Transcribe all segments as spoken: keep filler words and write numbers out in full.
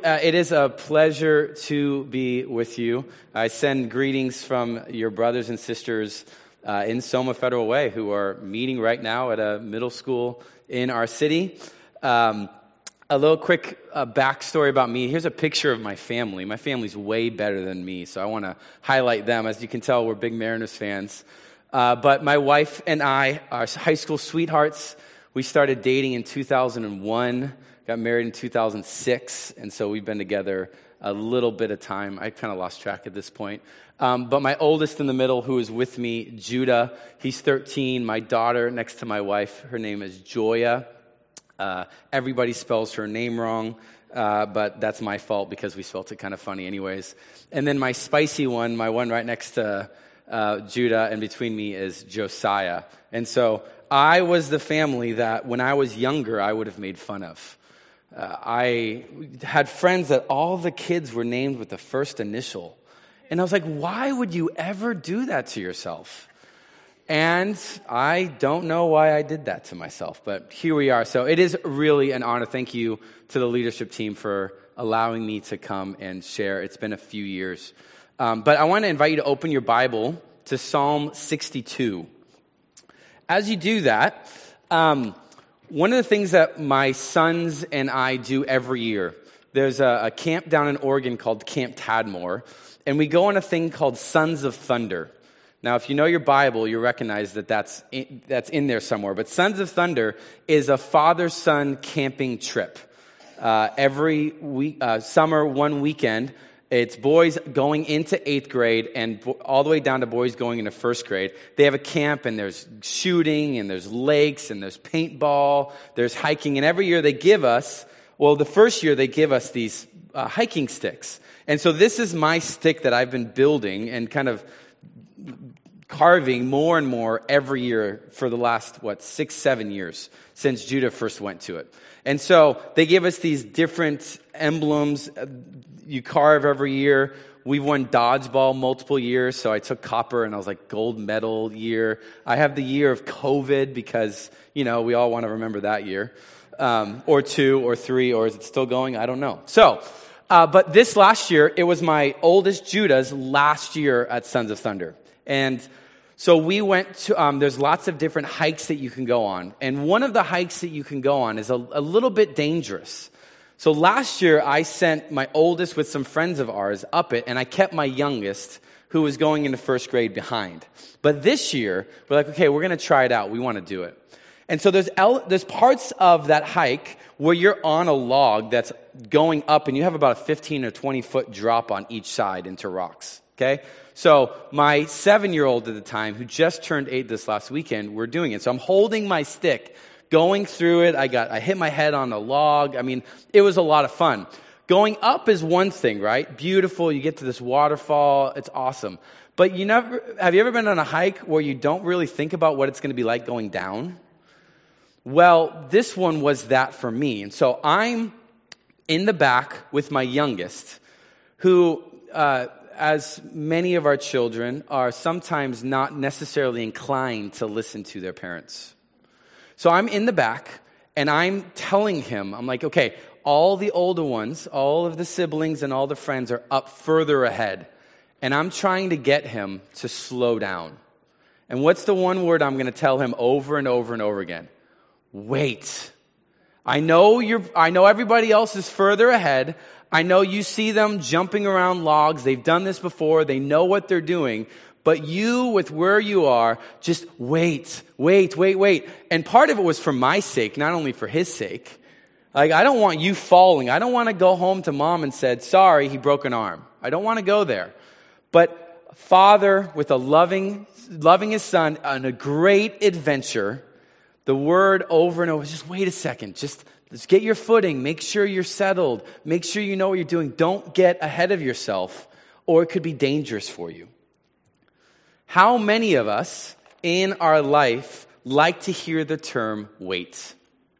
Uh, it is a pleasure to be with you. I send greetings from your brothers and sisters uh, in Soma Federal Way who are meeting right now at a middle school in our city. Um, a little quick uh, backstory about me. Here's a picture of my family. My family's way better than me, so I want to highlight them. As you can tell, we're big Mariners fans. Uh, but my wife and I are high school sweethearts. We started dating in two thousand one. Got married in two thousand six, and so we've been together a little bit of time. I kind of lost track at this point. Um, but my oldest in the middle, who is with me, Judah, he's thirteen. My daughter next to my wife, her name is Joya. Uh, everybody spells her name wrong, uh, but that's my fault because we spelled it kind of funny anyways. And then my spicy one, my one right next to uh, Judah and between me is Josiah. And so I was the family that when I was younger, I would have made fun of. Uh, I had friends that all the kids were named with the first initial. And I was like, why would you ever do that to yourself? And I don't know why I did that to myself, but here we are. So it is really an honor. Thank you to the leadership team for allowing me to come and share. It's been a few years. Um, but I want to invite you to open your Bible to Psalm sixty-two. As you do that, um, one of the things that my sons and I do every year, there's a, a camp down in Oregon called Camp Tadmor, and we go on a thing called Sons of Thunder. Now, if you know your Bible, you recognize that that's in, that's in there somewhere. But Sons of Thunder is a father-son camping trip. Uh, every week, uh, summer, one weekend, it's boys going into eighth grade and bo- all the way down to boys going into first grade. They have a camp, and there's shooting, and there's lakes, and there's paintball, there's hiking. And every year they give us, well, the first year they give us these uh, hiking sticks. And so this is my stick that I've been building and kind of carving more and more every year for the last, what, six, seven years since Judah first went to it. And so they give us these different emblems you carve every year. We've won dodgeball multiple years, so I took copper, and I was like gold medal year. I have the year of COVID because, you know, we all want to remember that year. Um, or two, or three, or is it still going? I don't know. So, uh, but this last year, it was my oldest Judah's last year at Sons of Thunder. And so we went to, um, there's lots of different hikes that you can go on. And one of the hikes that you can go on is a, a little bit dangerous. So last year, I sent my oldest with some friends of ours up it, and I kept my youngest, who was going into first grade, behind. But this year, we're like, okay, we're going to try it out. We want to do it. And so there's el- there's parts of that hike where you're on a log that's going up, and you have about a fifteen or twenty foot drop on each side into rocks, okay? So my seven-year-old at the time, who just turned eight this last weekend, we're doing it. So I'm holding my stick, going through it. I got I hit my head on a log. I mean, it was a lot of fun. Going up is one thing, right? Beautiful. You get to this waterfall. It's awesome. But you never have you ever been on a hike where you don't really think about what it's going to be like going down? Well, this one was that for me. And so I'm in the back with my youngest, who, uh, as many of our children, are sometimes not necessarily inclined to listen to their parents. So I'm in the back, and I'm telling him, I'm like, okay, all the older ones, all of the siblings and all the friends are up further ahead. And I'm trying to get him to slow down. And what's the one word I'm going to tell him over and over and over again? Wait. I know you're, I know everybody else is further ahead. I know you see them jumping around logs. They've done this before. They know what they're doing. But you, with where you are, just wait, wait, wait, wait. And part of it was for my sake, not only for his sake. Like, I don't want you falling. I don't want to go home to mom and said, sorry, he broke an arm. I don't want to go there. But father, with a loving, loving his son on a great adventure, the word over and over, just wait a second. Just, just get your footing. Make sure you're settled. Make sure you know what you're doing. Don't get ahead of yourself, or it could be dangerous for you. How many of us in our life like to hear the term wait?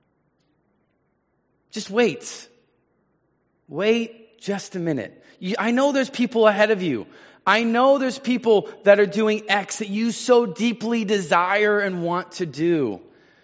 Just wait. Wait just a minute. You, I know there's people ahead of you. I know there's people that are doing X that you so deeply desire and want to do.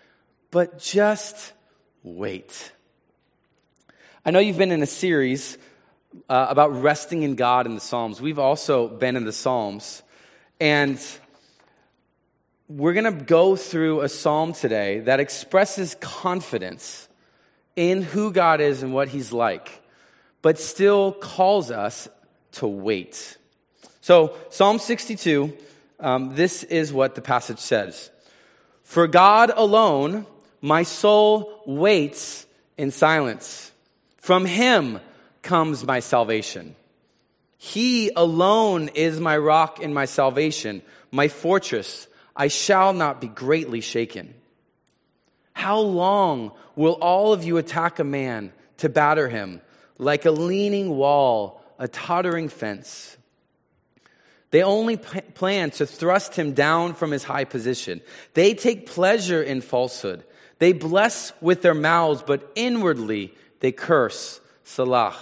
But just wait. I know you've been in a series uh, about resting in God in the Psalms. We've also been in the Psalms, and we're going to go through a psalm today that expresses confidence in who God is and what he's like, but still calls us to wait. So Psalm sixty-two, um, this is what the passage says. For God alone, my soul waits in silence. From him comes my salvation. He alone is my rock and my salvation, my fortress. I shall not be greatly shaken. How long will all of you attack a man to batter him, like a leaning wall, a tottering fence? They only p- plan to thrust him down from his high position. They take pleasure in falsehood. They bless with their mouths, but inwardly they curse. Salah.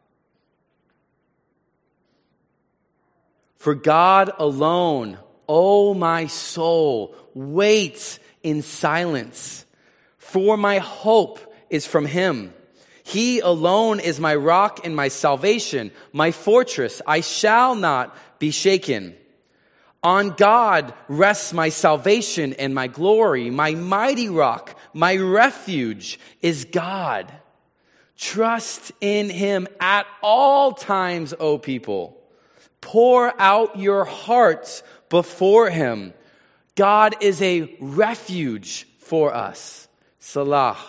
For God alone, O my soul, wait in silence, for my hope is from him. He alone is my rock and my salvation, my fortress. I shall not be shaken. On God rests my salvation and my glory. My mighty rock, my refuge is God. Trust in him at all times, O people. Pour out your hearts before him. God is a refuge for us. Salah.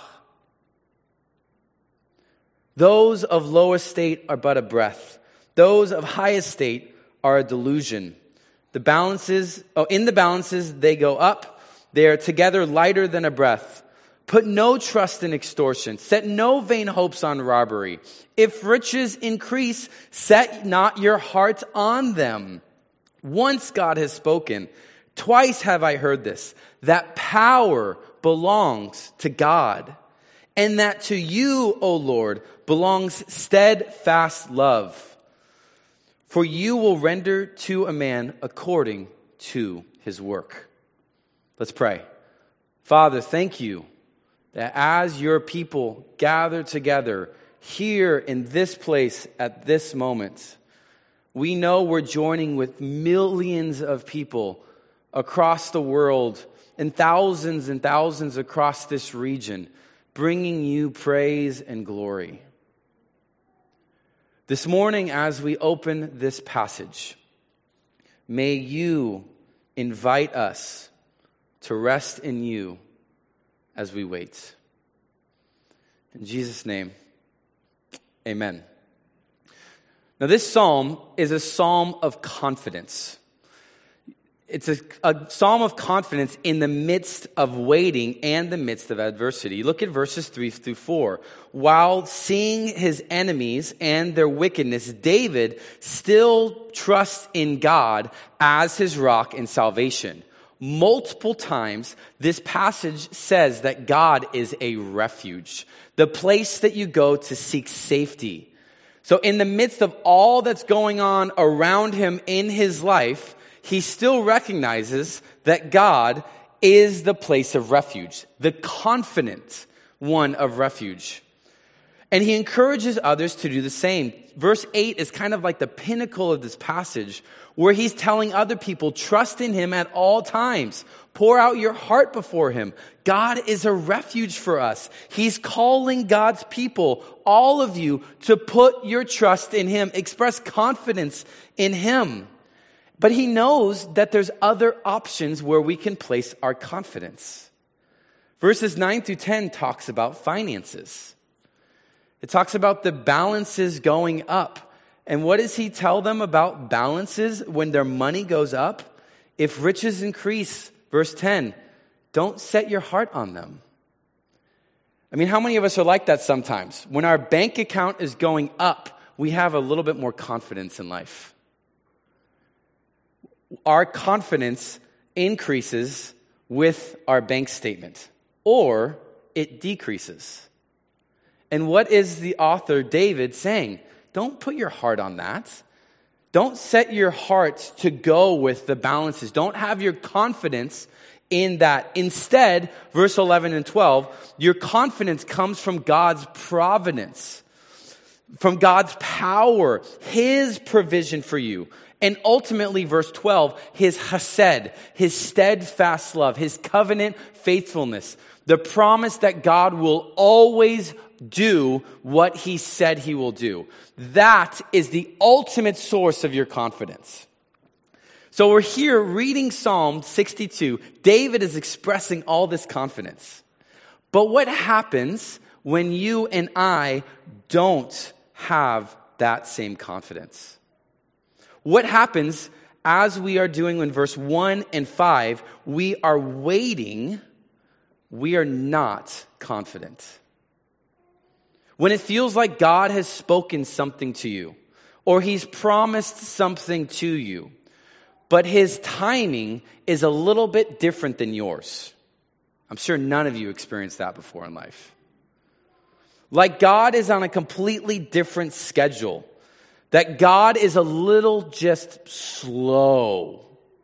Those of low estate are but a breath. Those of high estate are a delusion. The balances, oh, in the balances they go up. They are together lighter than a breath. Put no trust in extortion. Set no vain hopes on robbery. If riches increase, set not your heart on them. Once God has spoken, twice have I heard this, that power belongs to God, and that to you, O Lord, belongs steadfast love. For you will render to a man according to his work. Let's pray. Father, thank you that as your people gather together here in this place at this moment, we know we're joining with millions of people across the world and thousands and thousands across this region, bringing you praise and glory. This morning, as we open this passage, may you invite us to rest in you as we wait. In Jesus' name, amen. Now, this psalm is a psalm of confidence. It's a, a psalm of confidence in the midst of waiting and the midst of adversity. Look at verses three through four. While seeing his enemies and their wickedness, David still trusts in God as his rock and salvation. Multiple times, this passage says that God is a refuge, the place that you go to seek safety. So in the midst of all that's going on around him in his life, he still recognizes that God is the place of refuge, the confident one of refuge. And he encourages others to do the same. Verse eight is kind of like the pinnacle of this passage, where he's telling other people, trust in him at all times. Pour out your heart before him. God is a refuge for us. He's calling God's people, all of you, to put your trust in him. Express confidence in him. But he knows that there's other options where we can place our confidence. Verses nine through ten talks about finances. It talks about the balances going up. And what does he tell them about balances when their money goes up? If riches increase, verse ten, don't set your heart on them. I mean, how many of us are like that sometimes? When our bank account is going up, we have a little bit more confidence in life. Our confidence increases with our bank statement, or it decreases. And what is the author, David, saying? Don't put your heart on that. Don't set your heart to go with the balances. Don't have your confidence in that. Instead, verse eleven and twelve, your confidence comes from God's providence. from God's power, his provision for you. And ultimately, verse twelve, his chesed, his steadfast love, his covenant faithfulness, the promise that God will always do what he said he will do. That is the ultimate source of your confidence. So we're here reading Psalm sixty-two. David is expressing all this confidence. But what happens when you and I don't have that same confidence? What happens as we are doing in verse one and five, we are waiting, we are not confident. When it feels like God has spoken something to you, or he's promised something to you, but his timing is a little bit different than yours. I'm sure none of you experienced that before in life. Like God is on a completely different schedule. That God is a little just slow.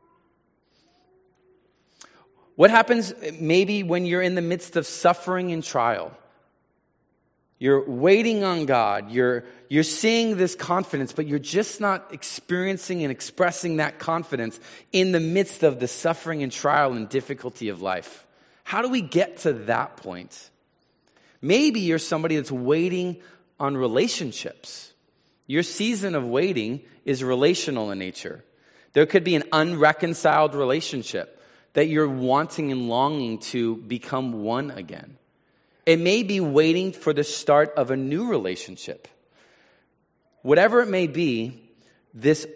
What happens maybe when you're in the midst of suffering and trial? You're waiting on God. You're, you're seeing this confidence, but you're just not experiencing and expressing that confidence in the midst of the suffering and trial and difficulty of life. How do we get to that point? Maybe you're somebody that's waiting on relationships. Your season of waiting is relational in nature. There could be an unreconciled relationship that you're wanting and longing to become one again. It may be waiting for the start of a new relationship. Whatever it may be, this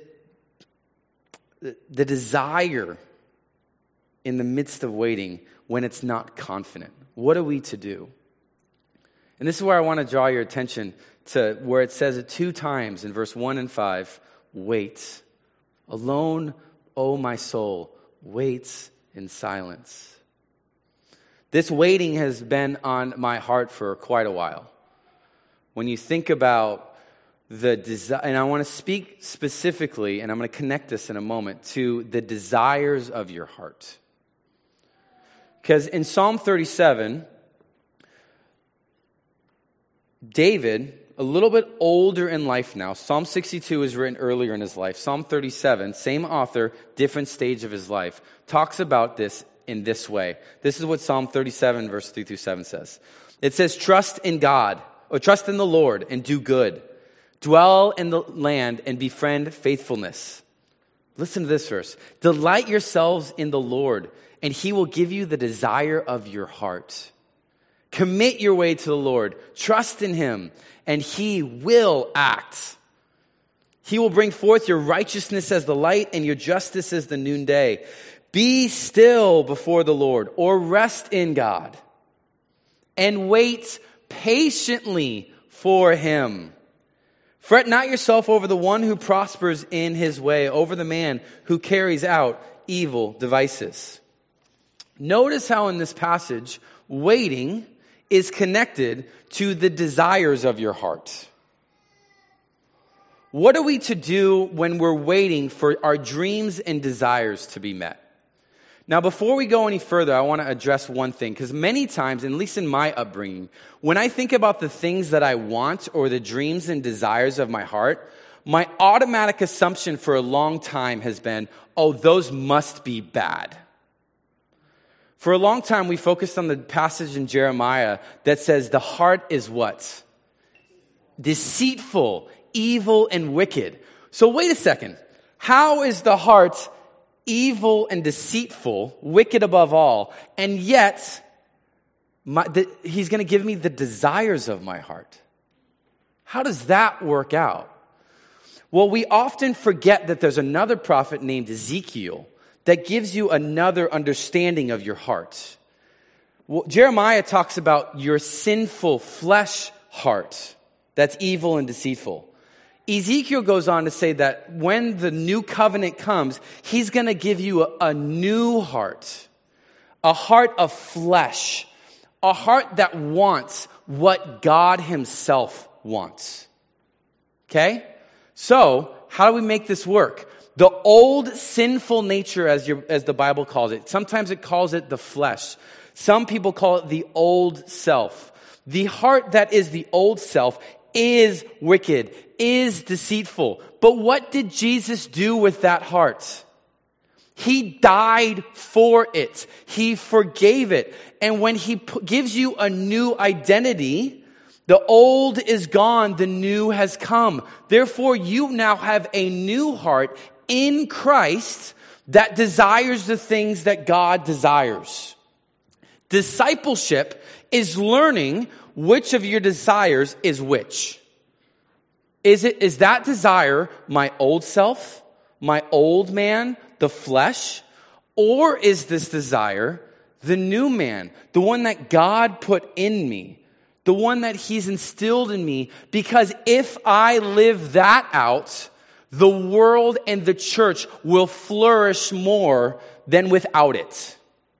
the desire in the midst of waiting when it's not confident. What are we to do? And this is where I want to draw your attention to where it says it two times in verse one and five, wait. Alone, O my soul, wait in silence. This waiting has been on my heart for quite a while. When you think about the desire, and I want to speak specifically, and I'm going to connect this in a moment, to the desires of your heart. Because in Psalm thirty-seven, David, a little bit older in life now. Psalm sixty-two is written earlier in his life. Psalm thirty-seven, same author, different stage of his life, talks about this in this way. This is what Psalm thirty-seven, verse three through seven says. It says, trust in God, or trust in the Lord and do good. Dwell in the land and befriend faithfulness. Listen to this verse. Delight yourselves in the Lord, and he will give you the desire of your heart. Commit your way to the Lord. Trust in him, and he will act. He will bring forth your righteousness as the light and your justice as the noonday. Be still before the Lord, or rest in God, and wait patiently for him. Fret not yourself over the one who prospers in his way, over the man who carries out evil devices. Notice how in this passage, waiting is connected to the desires of your heart. What are we to do when we're waiting for our dreams and desires to be met? Now, before we go any further, I want to address one thing, because many times, at least in my upbringing, when I think about the things that I want or the dreams and desires of my heart, my automatic assumption for a long time has been, oh, those must be bad. For a long time, we focused on the passage in Jeremiah that says the heart is what? Deceitful, evil, and wicked. So wait a second. How is the heart evil and deceitful, wicked above all, and yet my, the, he's going to give me the desires of my heart? How does that work out? Well, we often forget that there's another prophet named Ezekiel that gives you another understanding of your heart. Well, Jeremiah talks about your sinful flesh heart that's evil and deceitful. Ezekiel goes on to say that when the new covenant comes, he's going to give you a, a new heart, a heart of flesh, a heart that wants what God himself wants. Okay? So, how do we make this work? The old sinful nature, as, your, as the Bible calls it, sometimes it calls it the flesh. Some people call it the old self. The heart that is the old self, is wicked, is deceitful. But what did Jesus do with that heart? He died for it. He forgave it. And when he p- gives you a new identity, the old is gone, the new has come. Therefore, you now have a new heart in Christ that desires the things that God desires. Discipleship is learning which of your desires is which. Is it, is that desire my old self, my old man, the flesh? Or is this desire the new man, the one that God put in me, the one that he's instilled in me? Because if I live that out, the world and the church will flourish more than without it.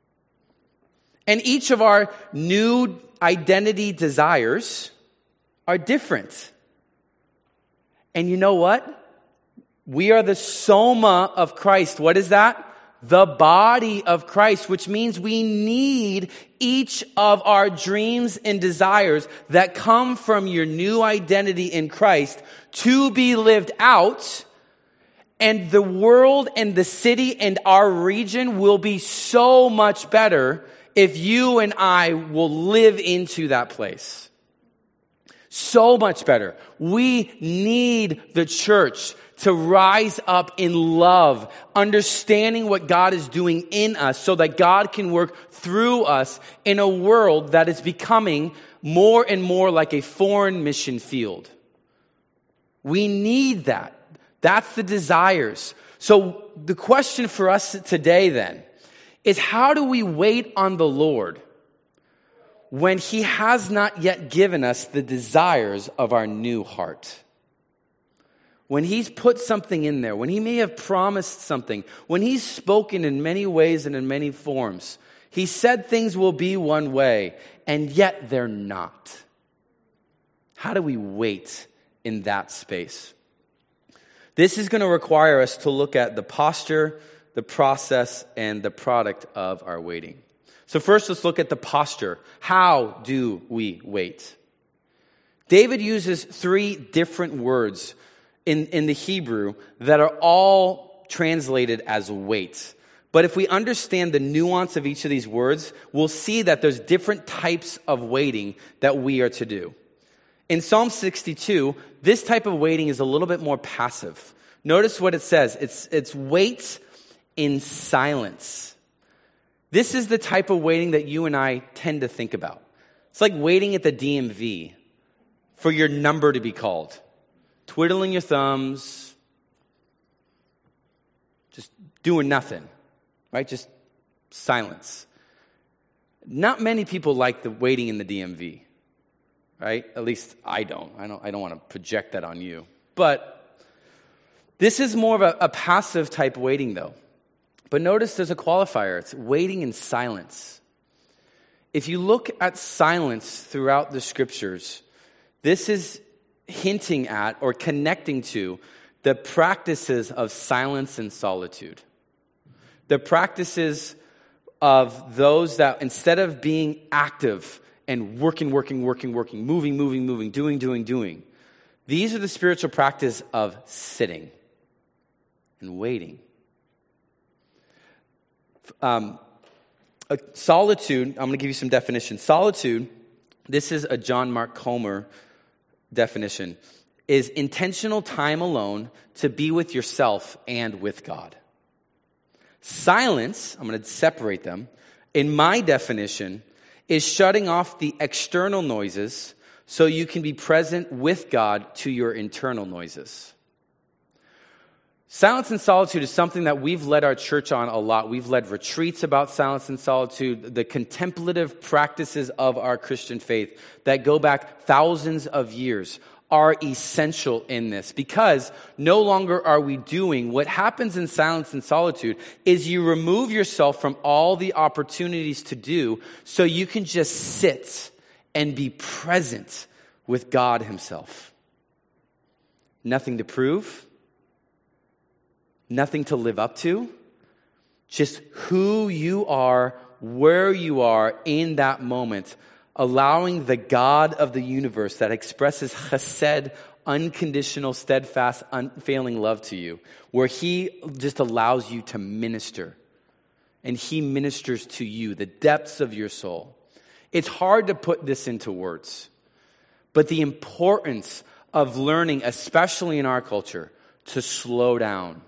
And each of our new identity desires are different. And you know what? We are the soma of Christ. What is that? The body of Christ, which means we need each of our dreams and desires that come from your new identity in Christ to be lived out. And the world and the city and our region will be so much better if you and I will live into that place. So much better. We need the church to rise up in love, understanding what God is doing in us so that God can work through us in a world that is becoming more and more like a foreign mission field. We need that. That's the desires. So the question for us today then is, how do we wait on the Lord when he has not yet given us the desires of our new heart? When he's put something in there, when he may have promised something, when he's spoken in many ways and in many forms, he said things will be one way, and yet they're not. How do we wait in that space? This is going to require us to look at the posture, the process, and the product of our waiting. So first, let's look at the posture. How do we wait? David uses three different words in, in the Hebrew that are all translated as wait. But if we understand the nuance of each of these words, we'll see that there's different types of waiting that we are to do. In Psalm sixty-two, this type of waiting is a little bit more passive. Notice what it says. It's, it's wait in silence. This is the type of waiting that you and I tend to think about. It's like waiting at the D M V for your number to be called. Twiddling your thumbs, just doing nothing, right? Just silence. Not many people like the waiting in the D M V, right? At least I don't. I don't, I don't want to project that on you. But this is more of a, a passive type waiting, though. But notice there's a qualifier. It's waiting in silence. If you look at silence throughout the scriptures, this is hinting at or connecting to the practices of silence and solitude. The practices of those that instead of being active and working, working, working, working, moving, moving, moving, doing, doing, doing, these are the spiritual practice of sitting and waiting. Um, a solitude, I'm going to give you some definitions. Solitude, this is a John Mark Comer definition, is intentional time alone to be with yourself and with God. Silence, I'm going to separate them, in my definition, is shutting off the external noises so you can be present with God to your internal noises. Silence and solitude is something that we've led our church on a lot. We've led retreats about silence and solitude, the contemplative practices of our Christian faith that go back thousands of years are essential in this, because no longer are we doing what happens in silence and solitude is you remove yourself from all the opportunities to do so you can just sit and be present with God himself. Nothing to prove. Nothing to live up to, just who you are, where you are in that moment allowing the God of the universe that expresses chesed, unconditional, steadfast, unfailing love to you, where he just allows you to minister. And he ministers to you, the depths of your soul. It's hard to put this into words. But the importance of learning, especially in our culture, to slow down.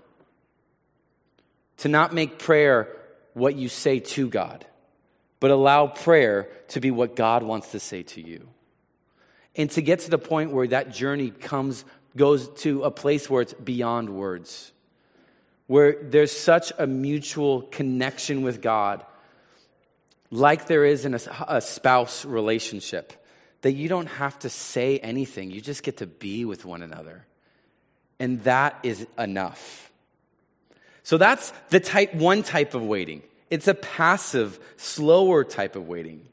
To not make prayer what you say to God, but allow prayer to be what God wants to say to you. And to get to the point where that journey comes, goes to a place where it's beyond words. Where there's such a mutual connection with God, like there is in a, a spouse relationship, that you don't have to say anything. You just get to be with one another. And that is enough. So that's the type, one type of waiting. It's a passive, slower type of waiting.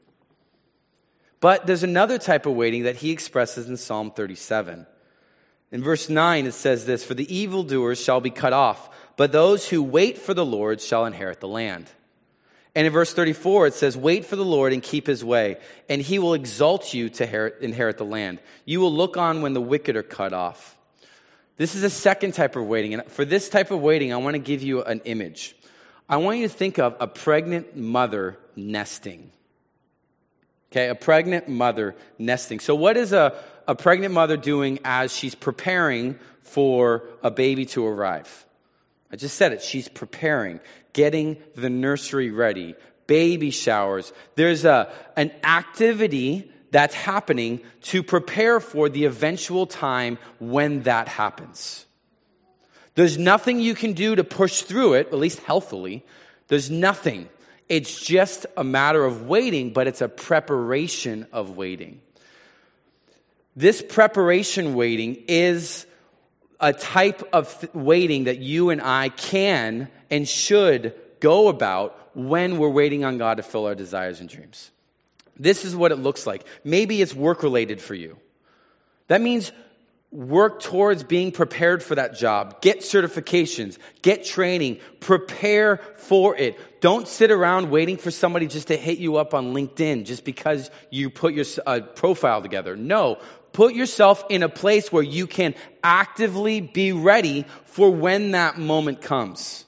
But there's another type of waiting that he expresses in Psalm thirty-seven. In verse nine, it says this, "For the evildoers shall be cut off, but those who wait for the Lord shall inherit the land." And in verse thirty-four, it says, "Wait for the Lord and keep his way, and he will exalt you to inherit, inherit the land. You will look on when the wicked are cut off." This is a second type of waiting. And for this type of waiting, I want to give you an image. I want you to think of a pregnant mother nesting. Okay, a pregnant mother nesting. So what is a, a pregnant mother doing as she's preparing for a baby to arrive? I just said it. She's preparing, getting the nursery ready, baby showers. There's a an activity that's happening to prepare for the eventual time when that happens. There's nothing you can do to push through it, at least healthily. There's nothing. It's just a matter of waiting, but it's a preparation of waiting. This preparation waiting is a type of th- waiting that you and I can and should go about when we're waiting on God to fill our desires and dreams. This is what it looks like. Maybe it's work-related for you. That means work towards being prepared for that job. Get certifications. Get training. Prepare for it. Don't sit around waiting for somebody just to hit you up on LinkedIn just because you put your uh, profile together. No. Put yourself in a place where you can actively be ready for when that moment comes.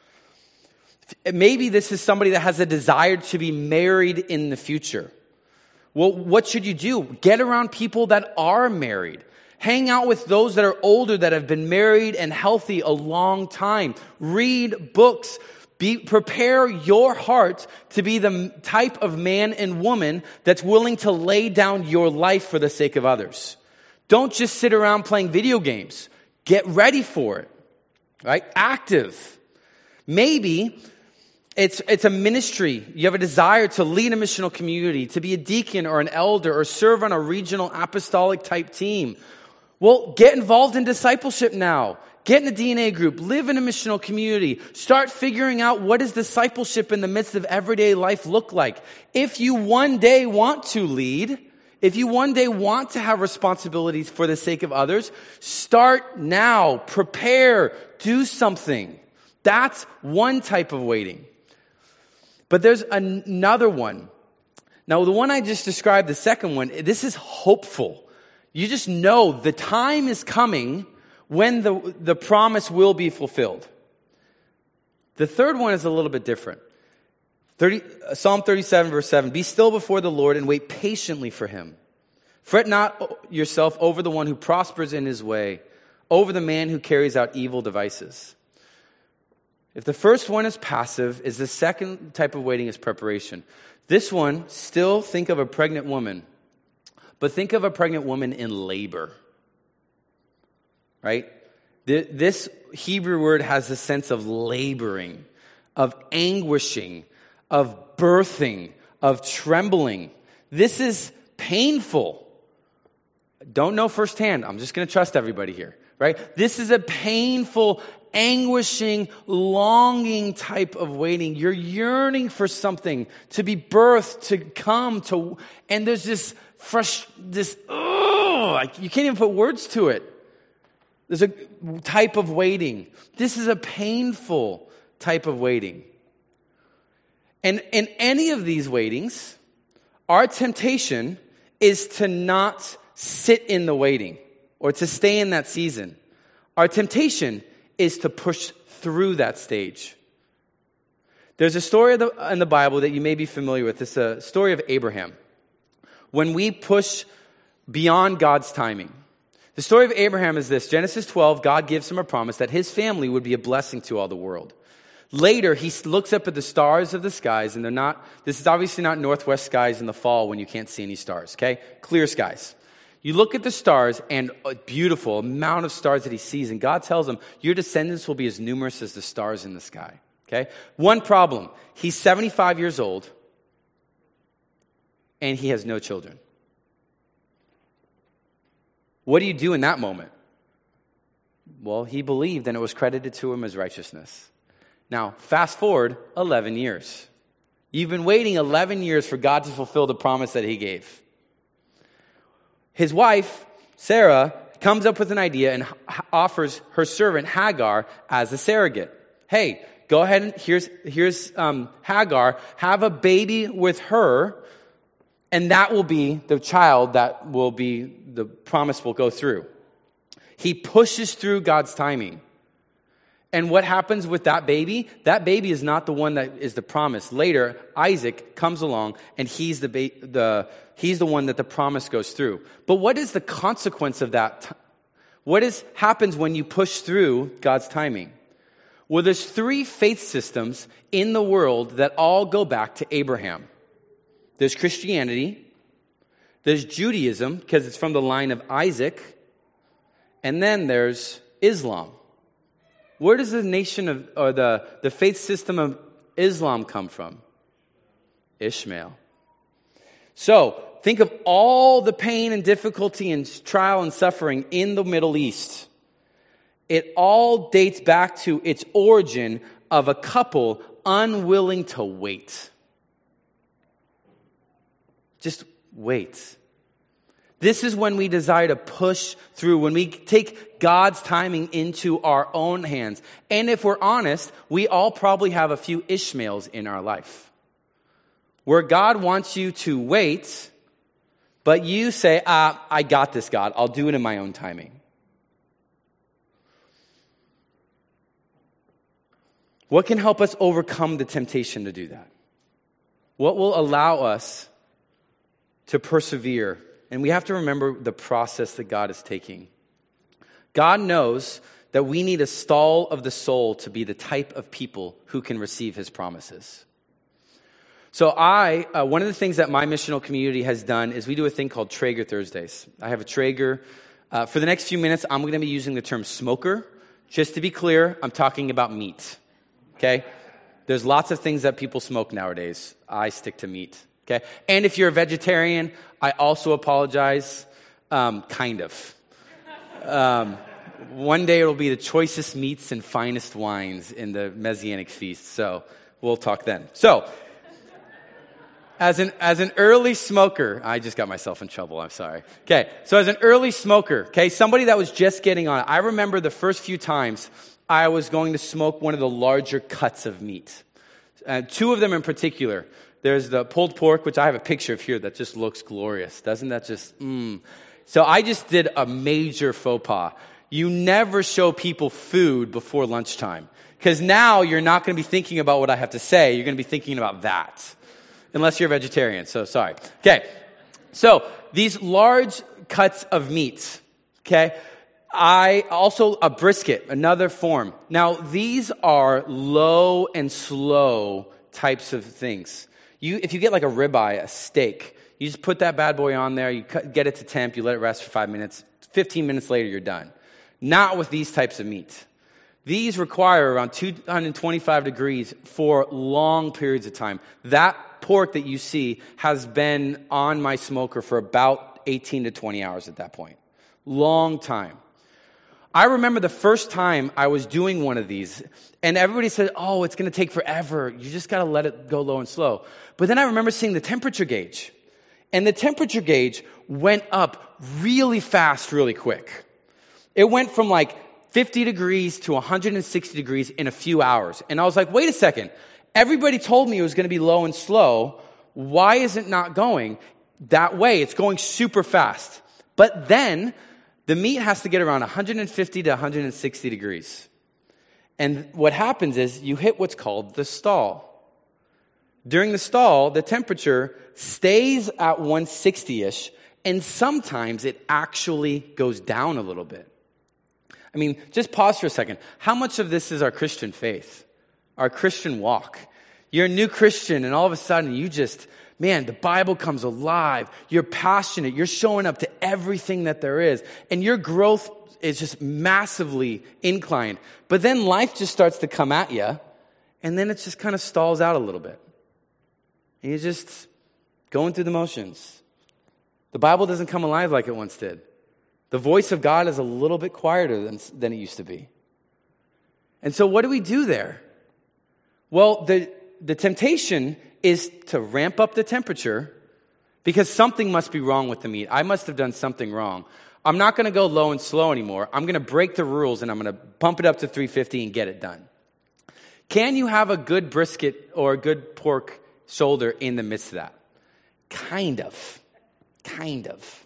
Maybe this is somebody that has a desire to be married in the future. Well, what should you do? Get around people that are married. Hang out with those that are older, that have been married and healthy a long time. Read books. Be, prepare your heart to be the type of man and woman that's willing to lay down your life for the sake of others. Don't just sit around playing video games. Get ready for it. Right? Active. Maybe it's it's a ministry. You have a desire to lead a missional community, to be a deacon or an elder, or serve on a regional apostolic type team. Well, get involved in discipleship now. Get in a D N A group. Live in a missional community. Start figuring out what does discipleship in the midst of everyday life look like. If you one day want to lead, if you one day want to have responsibilities for the sake of others, start now. Prepare. Do something. That's one type of waiting. But there's another one. Now, the one I just described, the second one, this is hopeful. You just know the time is coming when the, the promise will be fulfilled. The third one is a little bit different. thirty, Psalm thirty-seven, verse seven, "Be still before the Lord and wait patiently for him. Fret not yourself over the one who prospers in his way, over the man who carries out evil devices." If the first one is passive, is the second type of waiting is preparation. This one, still think of a pregnant woman, but think of a pregnant woman in labor. Right? This Hebrew word has a sense of laboring, of anguishing, of birthing, of trembling. This is painful. Don't know firsthand. I'm just going to trust everybody here. Right? This is a painful, anguishing, longing type of waiting. You're yearning for something to be birthed, to come, to, and there's this fresh, this, oh, you can't even put words to it. There's a type of waiting. This is a painful type of waiting. And in any of these waitings, Our temptation is to not sit in the waiting or to stay in that season. Our temptation is to push through that stage. There's a story in the Bible that you may be familiar with. It's a story of Abraham. When we push beyond God's timing. The story of Abraham is this. Genesis twelve, God gives him a promise that his family would be a blessing to all the world. Later, he looks up at the stars of the skies, and they're not, this is obviously not northwest skies in the fall when you can't see any stars, okay? Clear skies. You look at the stars, and a beautiful amount of stars that he sees, and God tells him, your descendants will be as numerous as the stars in the sky, okay? One problem, he's seventy-five years old, and he has no children. What do you do in that moment? Well, he believed, and it was credited to him as righteousness. Now, fast forward eleven years. You've been waiting eleven years for God to fulfill the promise that he gave. His wife, Sarah, comes up with an idea and offers her servant Hagar as a surrogate. Hey, go ahead and here's, here's um, Hagar. Have a baby with her, and that will be the child that will be, the promise will go through. He pushes through God's timing. And what happens with that baby? That baby is not the one that is the promise. Later, Isaac comes along, and he's the ba- the he's the one that the promise goes through. But what is the consequence of that? T- what is happens when you push through God's timing? Well, there's three faith systems in the world that all go back to Abraham. There's Christianity, there's Judaism, because it's from the line of Isaac, and then there's Islam. Where does the nation of, or the, the faith system of Islam come from? Ishmael. So, think of all the pain and difficulty and trial and suffering in the Middle East. It all dates back to its origin of a couple unwilling to wait. Just wait. This is when we desire to push through, when we take God's timing into our own hands. And if we're honest, we all probably have a few Ishmaels in our life, where God wants you to wait, but you say, ah, I got this, God. I'll do it in my own timing. What can help us overcome the temptation to do that? What will allow us to persevere? And we have to remember the process that God is taking. God knows that we need a stall of the soul to be the type of people who can receive his promises. So I, uh, one of the things that my missional community has done is we do a thing called Traeger Thursdays. I have a Traeger. Uh, for the next few minutes, I'm going to be using the term smoker. Just to be clear, I'm talking about meat. Okay? There's lots of things that people smoke nowadays. I stick to meat. Okay? And if you're a vegetarian, I also apologize. Um, kind of. Um, one day it'll be the choicest meats and finest wines in the Messianic feast. So we'll talk then. So, as an as an early smoker, I just got myself in trouble. I'm sorry. Okay, so as an early smoker, okay, somebody that was just getting on it, I remember the first few times I was going to smoke one of the larger cuts of meat. Uh, two of them in particular. There's the pulled pork, which I have a picture of here that just looks glorious. Doesn't that just, mmm. So I just did a major faux pas. You never show people food before lunchtime. Because now you're not going to be thinking about what I have to say. You're going to be thinking about that. Unless you're a vegetarian, so sorry. Okay, so these large cuts of meat, okay? I also, a brisket, another form. Now, these are low and slow types of things. You, if you get like a ribeye, a steak, you just put that bad boy on there, you cut, get it to temp, you let it rest for five minutes, fifteen minutes later, you're done. Not with these types of meat. These require around two hundred twenty-five degrees for long periods of time. That pork that you see has been on my smoker for about eighteen to twenty hours at that point. Long time. I remember the first time I was doing one of these, and everybody said, oh, it's going to take forever. You just got to let it go low and slow. But then I remember seeing the temperature gauge, and the temperature gauge went up really fast, really quick. It went from like fifty degrees to one hundred sixty degrees in a few hours. And I was like, wait a second. Everybody told me it was going to be low and slow. Why is it not going that way? It's going super fast. But then the meat has to get around one fifty to one sixty degrees. And what happens is you hit what's called the stall. During the stall, the temperature stays at one sixty-ish, and sometimes it actually goes down a little bit. I mean, just pause for a second. How much of this is our Christian faith, our Christian walk? You're a new Christian, and all of a sudden you just, man, the Bible comes alive. You're passionate. You're showing up to everything that there is, and your growth is just massively inclined. But then life just starts to come at you, and then it just kind of stalls out a little bit. And you're just going through the motions. The Bible doesn't come alive like it once did. The voice of God is a little bit quieter than, than it used to be. And so what do we do there? Well, the, the temptation is to ramp up the temperature because something must be wrong with the meat. I must have done something wrong. I'm not going to go low and slow anymore. I'm going to break the rules and I'm going to bump it up to three fifty and get it done. Can you have a good brisket or a good pork shoulder in the midst of that? Kind of. Kind of.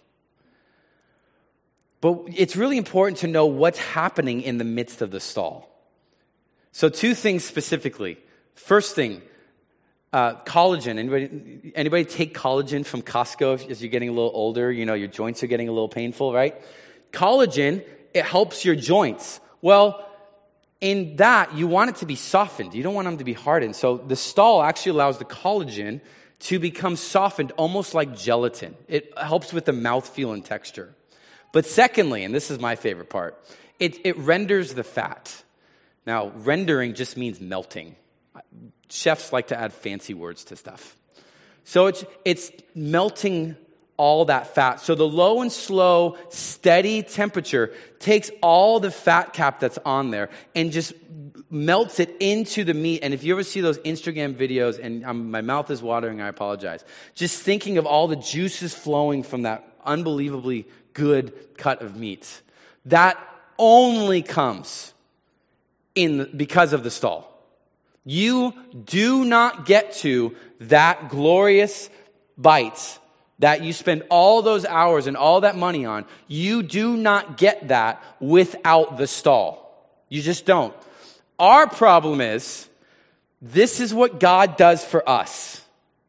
But it's really important to know what's happening in the midst of the stall. So two things specifically. First thing, uh, collagen. Anybody, anybody take collagen from Costco as you're getting a little older? You know, your joints are getting a little painful, right? Collagen, it helps your joints. Well, in that, you want it to be softened. You don't want them to be hardened. So the stall actually allows the collagen to become softened, almost like gelatin. It helps with the mouthfeel and texture. But secondly, and this is my favorite part, it, it renders the fat. Now, rendering just means melting. Chefs like to add fancy words to stuff. So it's, it's melting all that fat. So the low and slow, steady temperature takes all the fat cap that's on there and just melts it into the meat. And if you ever see those Instagram videos, and I'm, my mouth is watering, I apologize. Just thinking of all the juices flowing from that unbelievably good cut of meat. That only comes in the, because of the stall. You do not get to that glorious bite that you spend all those hours and all that money on. You do not get that without the stall. You just don't. Our problem is, this is what God does for us.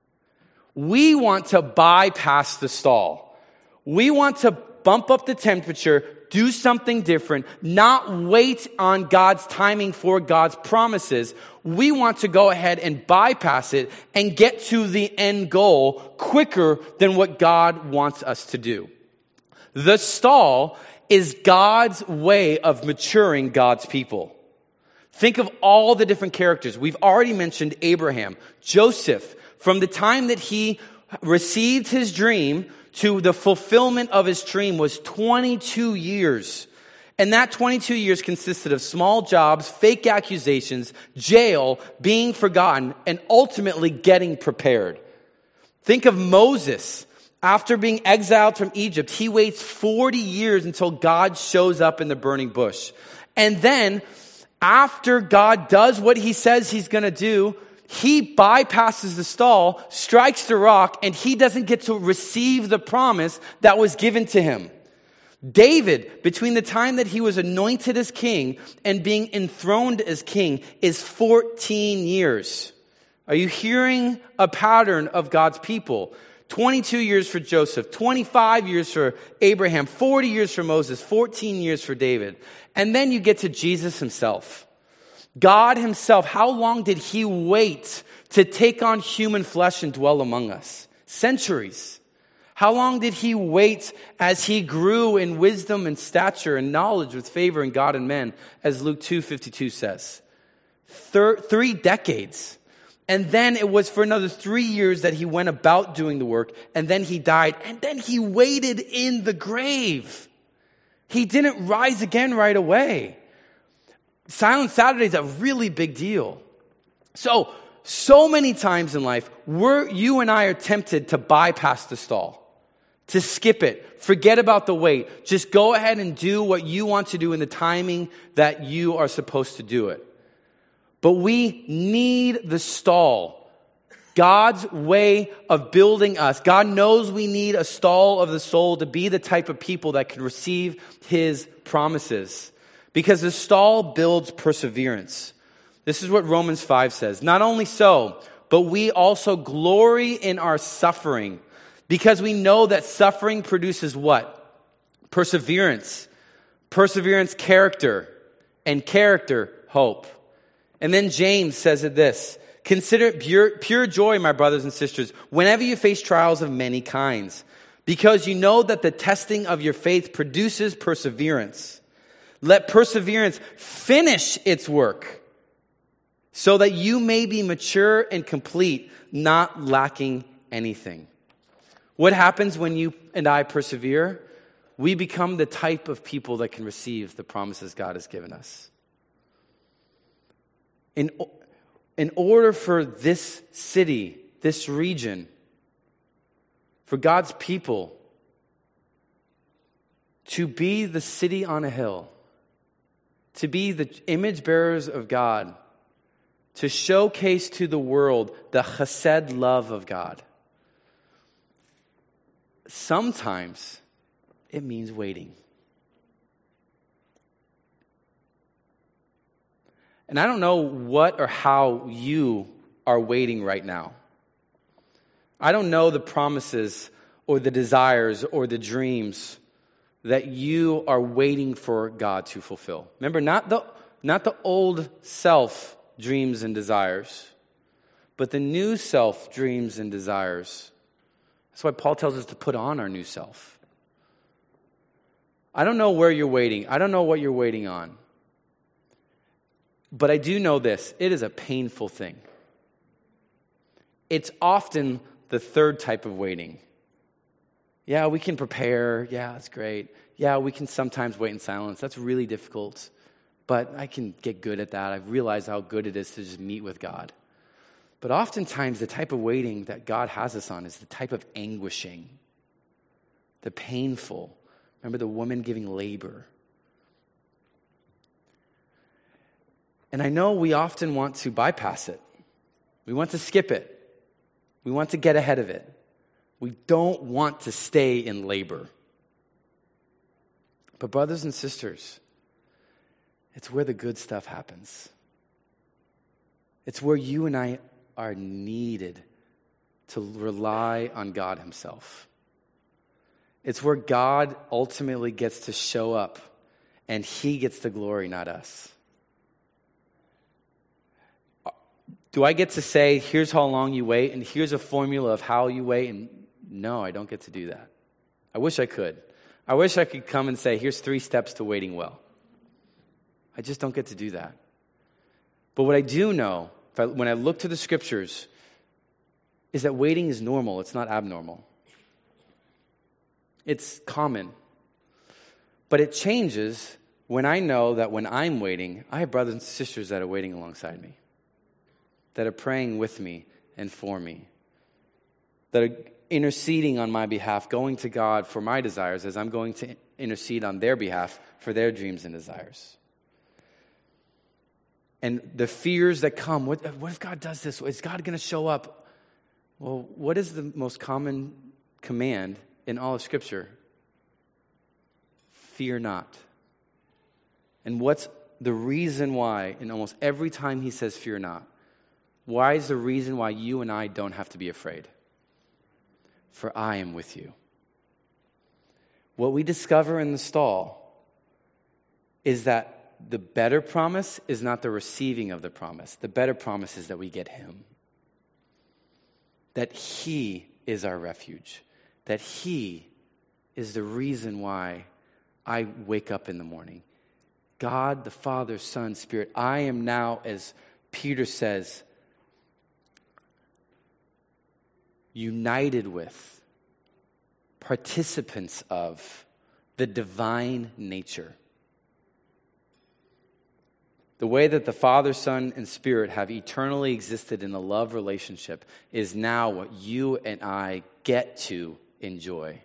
We want to bypass the stall. We want to bump up the temperature, do something different, not wait on God's timing for God's promises. We want to go ahead and bypass it and get to the end goal quicker than what God wants us to do. The stall is God's way of maturing God's people. Think of all the different characters. We've already mentioned Abraham, Joseph. From the time that he received his dream to the fulfillment of his dream was twenty-two years. And that twenty-two years consisted of small jobs, fake accusations, jail, being forgotten, and ultimately getting prepared. Think of Moses. After being exiled from Egypt, he waits forty years until God shows up in the burning bush. And then, after God does what he says he's going to do, he bypasses the stall, strikes the rock, and he doesn't get to receive the promise that was given to him. David, between the time that he was anointed as king and being enthroned as king, is fourteen years. Are you hearing a pattern of God's people? twenty-two years for Joseph, twenty-five years for Abraham, forty years for Moses, fourteen years for David. And then you get to Jesus himself. God himself, how long did he wait to take on human flesh and dwell among us? Centuries. How long did he wait as he grew in wisdom and stature and knowledge with favor in God and men, as Luke two fifty-two says? Thir- three decades. And then it was for another three years that he went about doing the work, and then he died, and then he waited in the grave. He didn't rise again right away. Silent Saturday is a really big deal. So, so many times in life, we're, you and I are tempted to bypass the stall, to skip it, forget about the wait. Just go ahead and do what you want to do in the timing that you are supposed to do it. But we need the stall. God's way of building us. God knows we need a stall of the soul to be the type of people that can receive his promises. Because the stall builds perseverance. This is what Romans five says. Not only so, but we also glory in our suffering, because we know that suffering produces what? Perseverance. Perseverance, character. And character, hope. And then James says it this. Consider it pure, pure joy, my brothers and sisters, whenever you face trials of many kinds, because you know that the testing of your faith produces perseverance. Let perseverance finish its work, so that you may be mature and complete, not lacking anything. What happens when you and I persevere? We become the type of people that can receive the promises God has given us. In, in order for this city, this region, for God's people to be the city on a hill, to be the image bearers of God, to showcase to the world the chesed love of God, sometimes it means waiting. And I don't know what or how you are waiting right now. I don't know the promises or the desires or the dreams that you are waiting for God to fulfill. Remember, not the, not the old self dreams and desires, but the new self dreams and desires. That's why Paul tells us to put on our new self. I don't know where you're waiting. I don't know what you're waiting on. But I do know this. It is a painful thing. It's often the third type of waiting. Yeah, we can prepare. Yeah, that's great. Yeah, we can sometimes wait in silence. That's really difficult. But I can get good at that. I've realized how good it is to just meet with God. But oftentimes, the type of waiting that God has us on is the type of anguishing, the painful. Remember the woman giving labor. And I know we often want to bypass it. We want to skip it. We want to get ahead of it. We don't want to stay in labor. But brothers and sisters, it's where the good stuff happens. It's where you and I are needed to rely on God himself. It's where God ultimately gets to show up and he gets the glory, not us. Do I get to say, here's how long you wait, and here's a formula of how you wait? And no, I don't get to do that. I wish I could. I wish I could come and say, here's three steps to waiting well. I just don't get to do that. But what I do know, if I, when I look to the scriptures, is that waiting is normal. It's not abnormal. It's common. But it changes when I know that when I'm waiting, I have brothers and sisters that are waiting alongside me, that are praying with me and for me, that are interceding on my behalf, going to God for my desires as I'm going to intercede on their behalf for their dreams and desires. And the fears that come, what, what if God does this? Is God going to show up? Well, what is the most common command in all of Scripture? Fear not. And what's the reason why, in almost every time he says fear not, why is the reason why you and I don't have to be afraid? For I am with you. What we discover in the stall is that the better promise is not the receiving of the promise. The better promise is that we get him. That he is our refuge. That he is the reason why I wake up in the morning. God, the Father, Son, Spirit. I am now, as Peter says, united with, participants of the divine nature. The way that the Father, Son, and Spirit have eternally existed in a love relationship is now what you and I get to enjoy.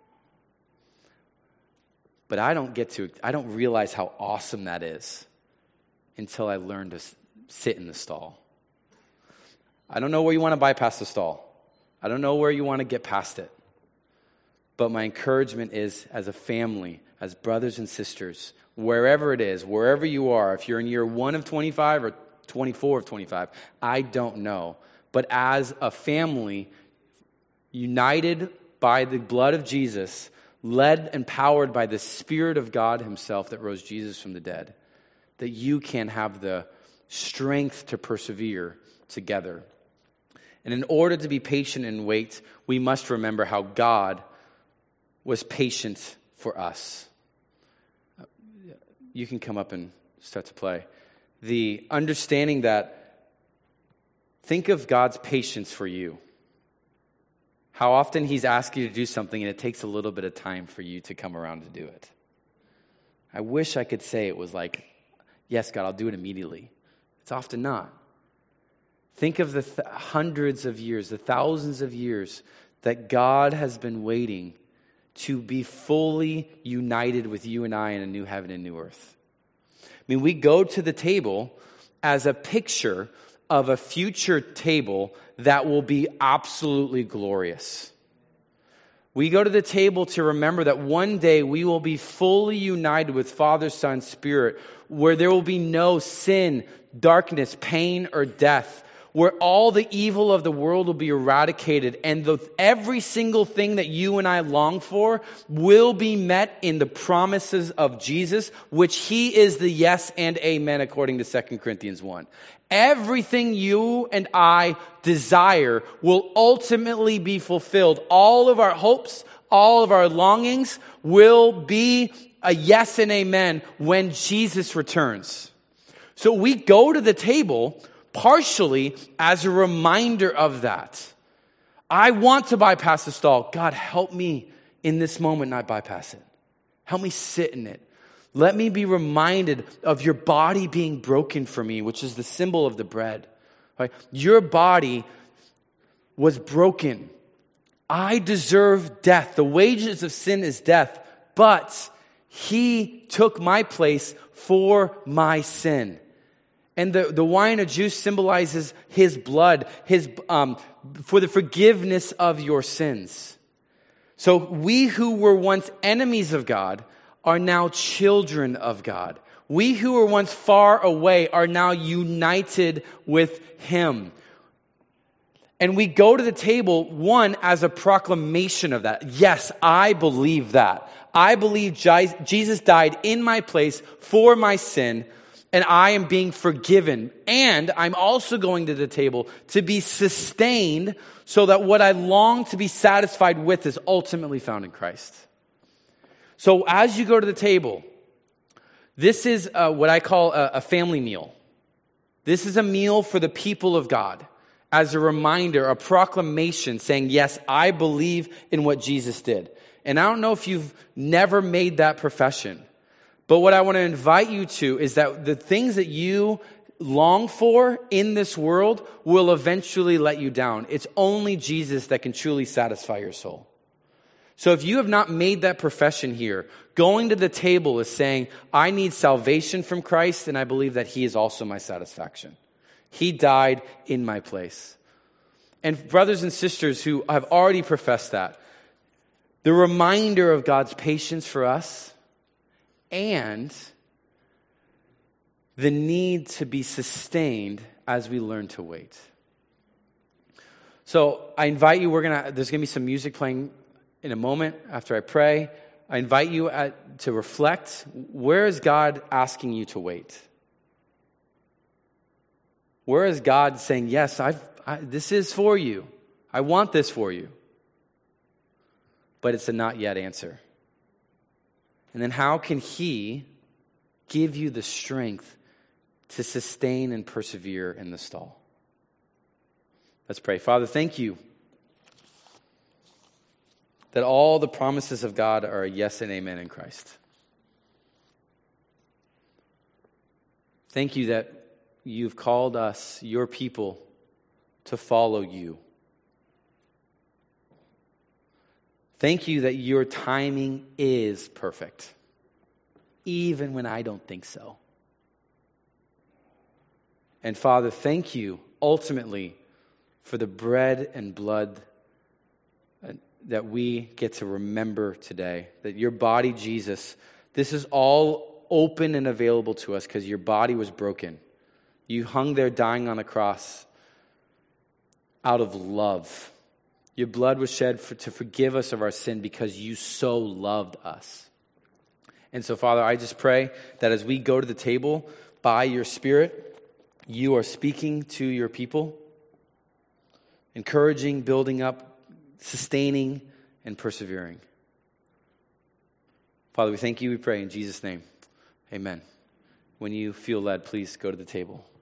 But I don't get to, I don't realize how awesome that is until I learn to sit in the stall. I don't know where you want to bypass the stall. I don't know where you want to get past it. But my encouragement is, as a family, as brothers and sisters, wherever it is, wherever you are, if you're in year one of twenty-five or twenty-four of twenty-five, I don't know. But as a family, united by the blood of Jesus, led and powered by the Spirit of God himself that rose Jesus from the dead, that you can have the strength to persevere together. And in order to be patient and wait, we must remember how God was patient for us. You can come up and start to play. The understanding that, think of God's patience for you. How often he's asking you to do something and it takes a little bit of time for you to come around to do it. I wish I could say it was like, yes, God, I'll do it immediately. It's often not. Think of the th- hundreds of years, the thousands of years that God has been waiting to be fully united with you and I in a new heaven and new earth. I mean, we go to the table as a picture of a future table that will be absolutely glorious. We go to the table to remember that one day we will be fully united with Father, Son, Spirit, where there will be no sin, darkness, pain, or death, where all the evil of the world will be eradicated, and the, every single thing that you and I long for will be met in the promises of Jesus, which he is the yes and amen according to Second Corinthians one. Everything you and I desire will ultimately be fulfilled. All of our hopes, all of our longings will be a yes and amen when Jesus returns. So we go to the table partially as a reminder of that. I want to bypass the stall. God, help me in this moment not bypass it. Help me sit in it. Let me be reminded of your body being broken for me, which is the symbol of the bread. Right? Your body was broken. I deserve death. The wages of sin is death, but he took my place for my sin. And the, the wine of juice symbolizes his blood, his um, for the forgiveness of your sins. So we who were once enemies of God are now children of God. We who were once far away are now united with him. And we go to the table, one, as a proclamation of that. Yes, I believe that. I believe Jesus died in my place for my sin, and I am being forgiven. And I'm also going to the table to be sustained so that what I long to be satisfied with is ultimately found in Christ. So as you go to the table, this is uh, what I call a, a family meal. This is a meal for the people of God as a reminder, a proclamation saying, yes, I believe in what Jesus did. And I don't know if you've never made that profession. But what I want to invite you to is that the things that you long for in this world will eventually let you down. It's only Jesus that can truly satisfy your soul. So if you have not made that profession here, going to the table is saying, I need salvation from Christ, and I believe that he is also my satisfaction. He died in my place. And brothers and sisters who have already professed that, the reminder of God's patience for us, and the need to be sustained as we learn to wait. So I invite you, we're gonna, there's going to be some music playing in a moment after I pray. I invite you at, to reflect, where is God asking you to wait? Where is God saying, yes, I've, I, this is for you. I want this for you. But it's a not yet answer. And then how can he give you the strength to sustain and persevere in the stall? Let's pray. Father, thank you that all the promises of God are a yes and amen in Christ. Thank you that you've called us, your people, to follow you. Thank you that your timing is perfect, even when I don't think so. And Father, thank you ultimately for the bread and blood that we get to remember today. That your body, Jesus, this is all open and available to us because your body was broken. You hung there dying on a cross out of love. Your blood was shed for, to forgive us of our sin because you so loved us. And so, Father, I just pray that as we go to the table by your Spirit, you are speaking to your people, encouraging, building up, sustaining, and persevering. Father, we thank you, we pray in Jesus' name. Amen. When you feel led, please go to the table.